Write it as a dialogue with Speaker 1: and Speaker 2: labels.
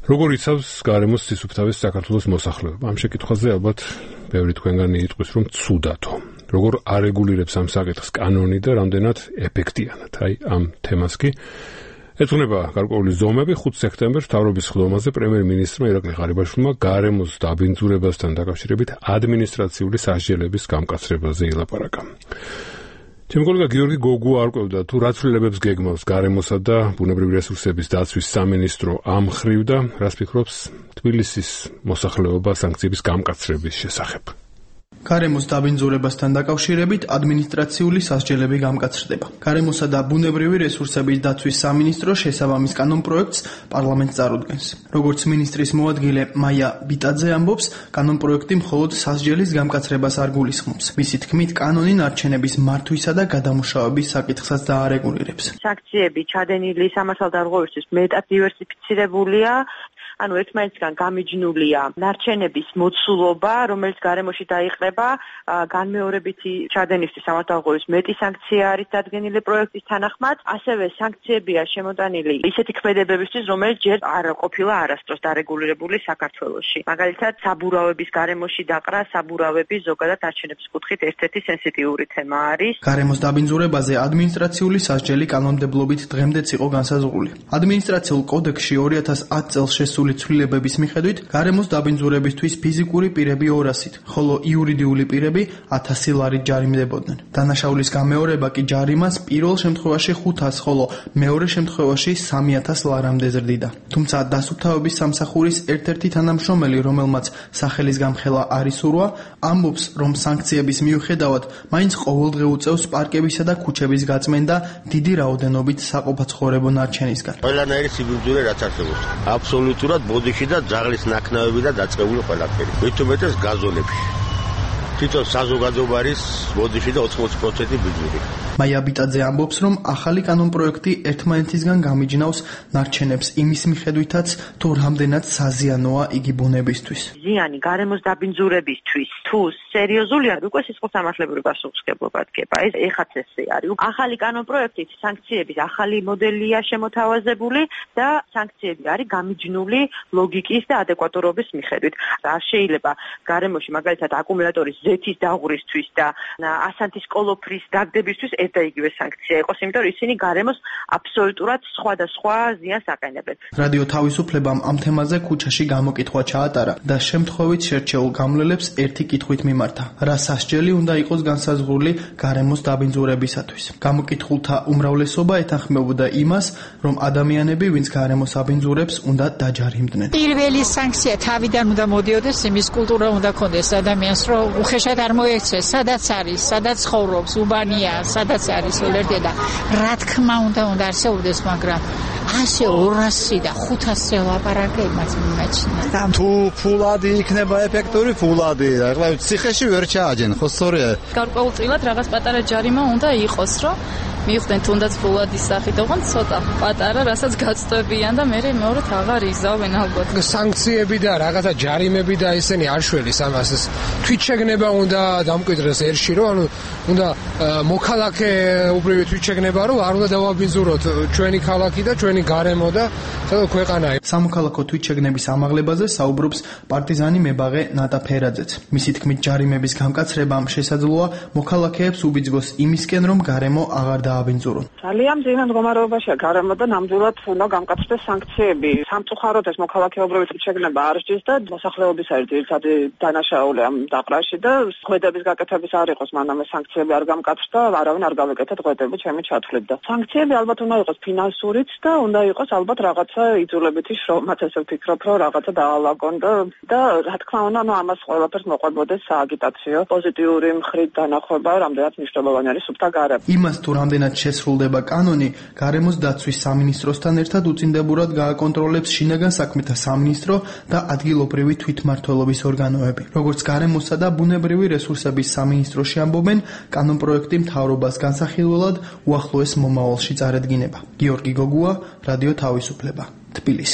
Speaker 1: როგორ იცავს გარემოს სისუფთავეს საქართველოს მოსახლეობა? Ამ შეკითხვაზე ალბათ ბევრი თქვენგანი იტყვის, რომ ცუდათო. როგორ არეგულირებს ამ საკითხს კანონი და რამდენად ეფექტიანად? ამ თემას კი ეძღვნება გარკვეული ზომები 5 სექტემბერს მთავრობის ხდომაზე პრემიერ-მინისტრმა ირაკლი ღარიბაშვილმა გარემოს დაბინძურებასთან დაკავშირებით ადმინისტრაციული სასჯელების გამკაცრებაზე ილაპარაკა. ჩემი კოლეგა გიორგი გოგუ არ ყვევდა თუ რა ცვლილებებს გეგმავს გარემოსა და ბუნებრივი რესურსების დაცვის სამინისტრო ამ მხრივ და რას ფიქრობს თბილისის მოსახლეობა სანქციების გამკაცრების შესახებ.
Speaker 2: გარემოს დაბინძურებასთან დაკავშირებით ადმინისტრაციული სასჯელები გამკაცრდება. გარემოსა და ბუნებრივი რესურსების დაცვის სამინისტრო შესაბამის კანონპროექტს პარლამენტს წარუდგენს. როგორც მინისტრის მოადგილე მაია ბიტაძე ამბობს, კანონპროექტი მხოლოდ სასჯელის გამკაცრებას არ გულისხმობს. მისი თქმით, კანონი ნარჩენების მართვისა და გადამუშავების საკითხსაც დაარეგულირებს.
Speaker 3: სანქციები ჩადენილი სამართალდამცავებისთვის მეტად დივერსიფიცირებულია. ერთმანეთისგან გამიჯნულია ნარჩენების მოცულობა, რომელიც გარემოში დაიყრება, განმეორებითი ჩადენისთვის სამართალდამცავების მეტი სანქცია არის დადგენილი პროექტის თანახმად, ასევე სანქციებია შემოტანილი ისეთი ქმედებებისთვის, რომელიც ჯერ არ ყოფილა არასდროს დარეგულირებული საქართველოში. მაგალითად, საბურავების გარემოში დაყრა საბურავები ზოგადად ნარჩენების კუთხით ერთ-ერთი სენსიტიური თემა არის.
Speaker 2: გარემოს დაბინძურებაზე ადმინისტრაციული სასჯელი კანონმდებლობით დღემდეც იყო განსაზღვრული. ადმინისტრაციულ კოდექსში 2010 წელს შესული ცვლილებების მიხედვით გარემოს დაბინძურებისთვის ფიზიკური პირები 200-ით, ხოლო იურიდიული პირები 1000 ლარით ჯარიმდებოდნენ. დანაშაულის გამეორება კი ჯარიმას პირველ შემთხვევაში 500, ხოლო მეორე შემთხვევაში 3000 ლარამდე ზრდიდა. თუმცა დასუფთავების სამსახურის ერთ-ერთი თანამშრომელი, რომელმაც სახელის გამხელა არ ისურვა, ამბობს, რომ სანქციების მიუხედავად მაინც ყოველდღე უწევს პარკებისა და ქუჩების გაწმენდა დიდი რაოდენობით საყოფაცხოვრებო ნარჩენისგან.
Speaker 4: ყველანაირი სიბინძურე რაც არსებობს. აბსოლუტურად ბოდიში და ძაღლის ნაქნავები და დაწყებული ყველაფერი. მით უმეტეს გაზონებში. თვითონ საზოგადოება არის ბოდიში და 80% ბიძური.
Speaker 2: მაია ბიტაძე ამბობს, რომ ახალი კანონპროექტი ერთმანეთისგან გამიჯნავს ნარჩენებს იმის მიხედვითაც, თუ რამდენად საზიანოა იგი ბუნებისთვის.
Speaker 3: ზიანი გარემოს დაბინძურებისთვის თუ სერიოზულია, უკვე სისხლის სამართლებრივი პასუხისმგებლობა დგება. ეს ეხაც ესე არის. ახალი კანონპროექტით სანქციების ახალი მოდელია შემოთავაზებული და სანქციები არის გამიჯნული ლოგიკის და ადეკვატურობის მიხედვით. არ შეიძლება გარემოში მაგალითად აკუმულატორის ზეთის დაღვრისთვის და ასანთის კოლოფრის დაგდებისთვის ერთ და იგივე სანქცია იყოს, იმიტომ რომ ისინი გარემოს აბსოლუტურად სხვადასხვა ზიანს აყენებენ.
Speaker 2: რადიო თავისუფლებამ ამ თემაზე ქუჩაში გამოკითხვა ჩაატარა და შემთხვევით შერჩეულ გამლელებს ერთი კითხვით მიმართა: რა სასჯელი უნდა იყოს განსაზღვრული გარემოს დაბინძურებისათვის? გამოკითხულთა უმრავლესობა ეთანხმებოდა იმას, რომ ადამიანები, ვინც გარემოს აბინძურებს, უნდა დაჯარიმდნენ.
Speaker 5: პირველი სანქცია თავიდან უნდა მოდიოდეს, იმის კულტურა უნდა ქონდეს ადამიანს, რომ უხეშად არ მოექცეს, სადაც არის, სადაც ცხოვრობს, უბანია, სადაც არის ოლერდე და რა თქმა უნდა არსებობდეს, მაგრამ 100, 200 და 500 ლაპარაკებმაც მიმაჩნია.
Speaker 6: თუ ფულადი იქნება ეფექტური ფულადი, ახლა ციხეში ვერ ჩააჯენ, ხო სწორია?
Speaker 7: გარკვეულწილად რაღაც პატარა ჯარიმა უნდა იყოს, რომ მივხვდნენ თუნდაც ფულადის სახით, ოღონდ ცოტა პატარა, რასაც გაწვევიან და მეორედ აღარ იზავენ ალბათ.
Speaker 8: სანქციები და რაღაცა ჯარიმები და ისინი არ შველის ამას. თვითშეგნება უნდა დამკვიდრდეს ერში, რომ უნდა მოქალაქე უბრალოდ თვითშეგნება, რომ არ უნდა დავაბინძუროთ ჩვენი ქალაქი და ჩვენი გარემო და ქვეყანა.
Speaker 2: სამოქალაქო თვითშეგნების ამაღლებაზე საუბრობს პარტიზანი მებაღე ნატა ფერაძეც. მისი თქმით, ჯარიმების გამკაცრებამ შესაძლოა მოქალაქეებს უბიძგოს იმისკენ, რომ გარემო აღარ დააბინძურონ.
Speaker 9: ძალიან ძლიერ მდგომარეობაშია გარემო და ნამდვილად უნდა გამკაცრდეს სანქციები. სამწუხაროდ ეს მოქალაქეობრივი თვითშეგნება არ სჯის და მოსახლეობის ერთ-ერთი დანაშაული ამ დაყრაში და ღვედების გაკეთების არ იყოს, მანამ ეს სანქციები არ გამკაცრდა, არავინ არ გავეკეთეთ ღვედები, ჩემი ჩათვლით და სანქციები ალბათ უნდა იყოს ფინანსურიც და უნდა იყოს ალბათ რაღაცა იძულებითი შრომაც, ესე ვფიქრობ, რომ რაღაცა დაალაგონ და რა თქმა უნდა, ამას ყველაფერს მოყვებოდეს სააგიტაციო პოზიტიური მხრით დანახვება, რამდენად მნიშვნელოვანი არის სუფთა გარემო.
Speaker 2: იმას თუ რამდენად შესრულდება კანონი, გარემოს დაცვის სამინისტროსთან ერთად უწინდებურად გააკონტროლებს შინაგან საქმეთა სამინისტრო და ადგილობრივი თვითმმართველობის ორგანოები. როგორც გარემოსა და ბუნებრივი რესურსების სამინისტროში ამბობენ, კანონპროექტი მთავრობას განსახილველად უახლოეს მომავალში წარედგინება. გიორგი გოგუა, რადიო თავისუფლება, თბილისი.